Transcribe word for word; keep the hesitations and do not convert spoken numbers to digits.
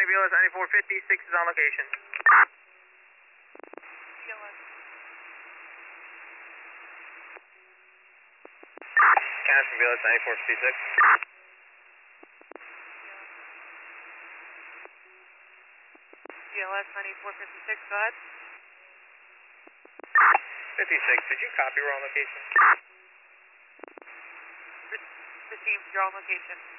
V L S ninety-four fifty-six is on location. V L S. Cash from V L S ninety-four fifty-six. V L S ninety-four fifty-six, go ahead. fifty-six, did you copy we're on location? Received, you're on location.